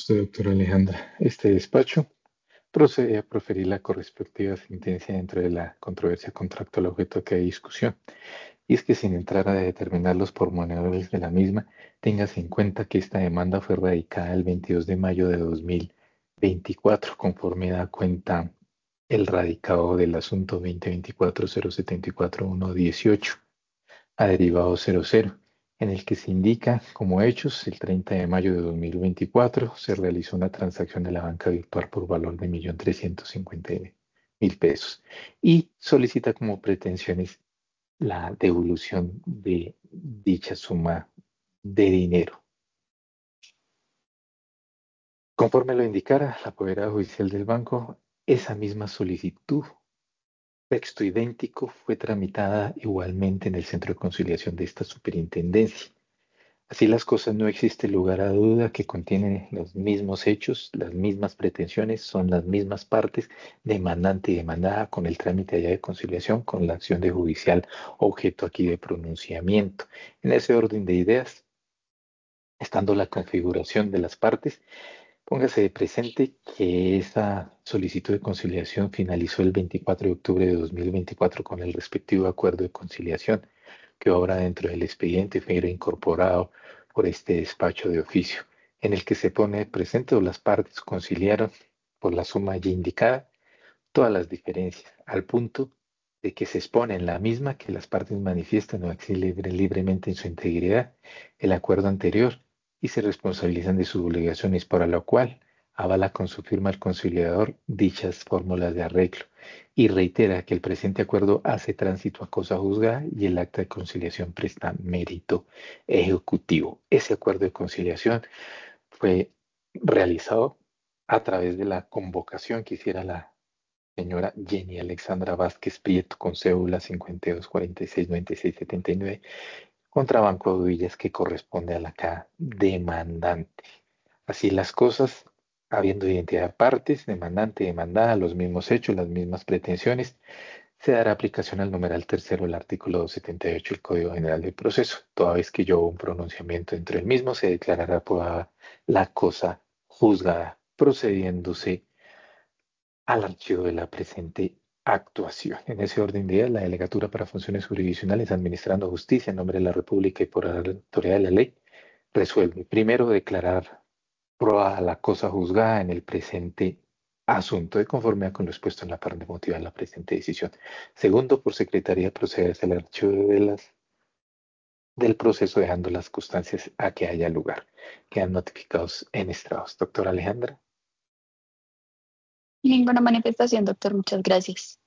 usted, doctora Alejandra. Este despacho procede a proferir la correspectiva sentencia dentro de la controversia contractual objeto que hay discusión. Y es que sin entrar a determinar los pormenores de la misma, téngase en cuenta que esta demanda fue radicada el 22 de mayo de 2024, conforme da cuenta el radicado del asunto 2024-074-118 a derivado 00, en el que se indica como hechos el 30 de mayo de 2024 se realizó una transacción de la banca virtual por valor de 1.350.000 pesos y solicita como pretensiones la devolución de dicha suma de dinero. Conforme lo indicara la apoderada judicial del banco, esa misma solicitud, texto idéntico, fue tramitada igualmente en el centro de conciliación de esta superintendencia. Así las cosas, no existe lugar a duda que contienen los mismos hechos, las mismas pretensiones, son las mismas partes, demandante y demandada, con el trámite allá de conciliación, con la acción de judicial objeto aquí de pronunciamiento. En ese orden de ideas, estando la configuración de las partes, póngase de presente que esa solicitud de conciliación finalizó el 24 de octubre de 2024 con el respectivo acuerdo de conciliación que obra dentro del expediente y fue incorporado por este despacho de oficio, en el que se pone presente o las partes conciliaron por la suma ya indicada todas las diferencias, al punto de que se expone en la misma que las partes manifiestan o exigen libremente en su integridad el acuerdo anterior y se responsabilizan de sus obligaciones, para lo cual avala con su firma el conciliador dichas fórmulas de arreglo y reitera que el presente acuerdo hace tránsito a cosa juzgada y el acta de conciliación presta mérito ejecutivo. Ese acuerdo de conciliación fue realizado a través de la convocación que hiciera la señora Jenny Alexandra Vázquez Prieto con cédula 52469679 contra Banco de Villas que corresponde a la acá demandante. Así las cosas, habiendo identidad de partes, demandante y demandada, los mismos hechos, las mismas pretensiones, se dará aplicación al numeral tercero del artículo 278 del Código General del Proceso. Toda vez que yo hubo un pronunciamiento entre el mismo, se declarará aprobada la cosa juzgada, procediéndose al archivo de la presente actuación. En ese orden de ideas, la Delegatura para Funciones Jurisdiccionales, administrando justicia en nombre de la República y por la autoridad de la ley, resuelve, primero, declarar probada la cosa juzgada en el presente asunto de conformidad con lo expuesto en la parte motiva de la presente decisión. Segundo, por secretaría procede al archivo del proceso, dejando las constancias a que haya lugar. Quedan notificados en estrados. Doctora Alejandra. Ninguna manifestación, doctor. Muchas gracias.